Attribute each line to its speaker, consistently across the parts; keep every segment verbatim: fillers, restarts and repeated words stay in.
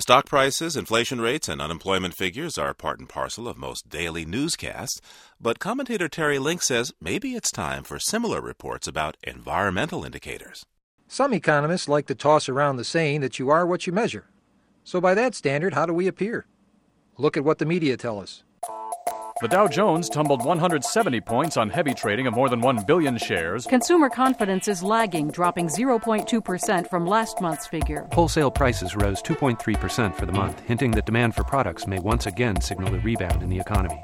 Speaker 1: Stock prices, inflation rates, and unemployment figures are part and parcel of most daily newscasts, but commentator Terry Link says maybe it's time for similar reports about environmental indicators.
Speaker 2: Some economists like to toss around the saying that you are what you measure. So by that standard, how do we appear? Look at what the media tell us.
Speaker 3: The Dow Jones tumbled one hundred seventy points on heavy trading of more than one billion shares.
Speaker 4: Consumer confidence is lagging, dropping zero point two percent from last month's figure.
Speaker 5: Wholesale prices rose two point three percent for the month, hinting that demand for products may once again signal a rebound in the economy.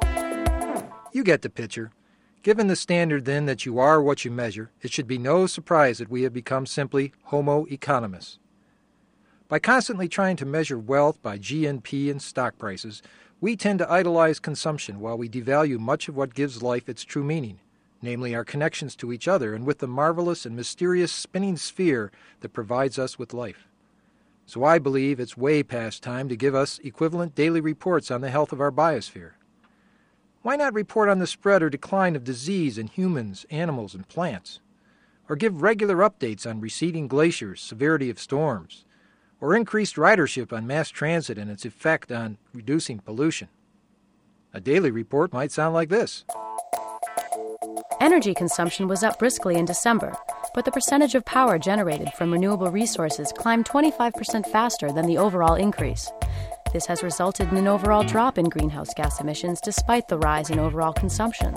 Speaker 2: You get the picture. Given the standard, then, that you are what you measure, it should be no surprise that we have become simply homo economists. By constantly trying to measure wealth by G N P and stock prices, we tend to idolize consumption while we devalue much of what gives life its true meaning, namely our connections to each other and with the marvelous and mysterious spinning sphere that provides us with life. So I believe it's way past time to give us equivalent daily reports on the health of our biosphere. Why not report on the spread or decline of disease in humans, animals, and plants? Or give regular updates on receding glaciers, severity of storms, or increased ridership on mass transit and its effect on reducing pollution? A daily report might sound like this.
Speaker 6: Energy consumption was up briskly in December, but the percentage of power generated from renewable resources climbed twenty-five percent faster than the overall increase. This has resulted in an overall drop in greenhouse gas emissions despite the rise in overall consumption.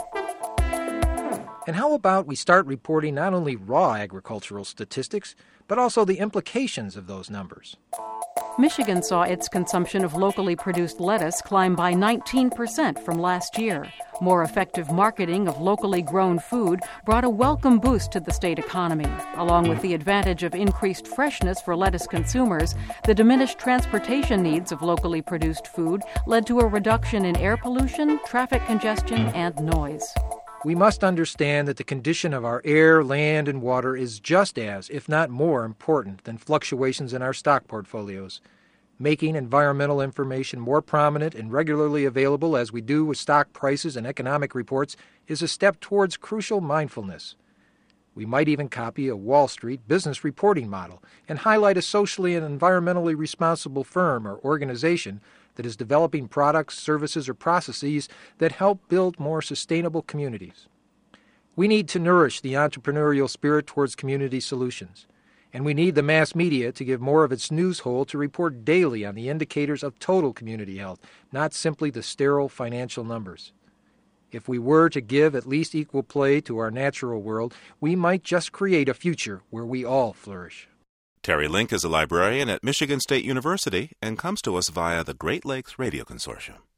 Speaker 2: And how about we start reporting not only raw agricultural statistics, but also the implications of those numbers?
Speaker 4: Michigan saw its consumption of locally produced lettuce climb by nineteen percent from last year. More effective marketing of locally grown food brought a welcome boost to the state economy. Along with the advantage of increased freshness for lettuce consumers, the diminished transportation needs of locally produced food led to a reduction in air pollution, traffic congestion, and noise.
Speaker 2: We must understand that the condition of our air, land, and water is just as, if not more, important than fluctuations in our stock portfolios. Making environmental information more prominent and regularly available, as we do with stock prices and economic reports, is a step towards crucial mindfulness. We might even copy a Wall Street business reporting model and highlight a socially and environmentally responsible firm or organization that is developing products, services, or processes that help build more sustainable communities. We need to nourish the entrepreneurial spirit towards community solutions, and we need the mass media to give more of its news hole to report daily on the indicators of total community health, not simply the sterile financial numbers. If we were to give at least equal play to our natural world, we might just create a future where we all flourish.
Speaker 1: Terry Link is a librarian at Michigan State University and comes to us via the Great Lakes Radio Consortium.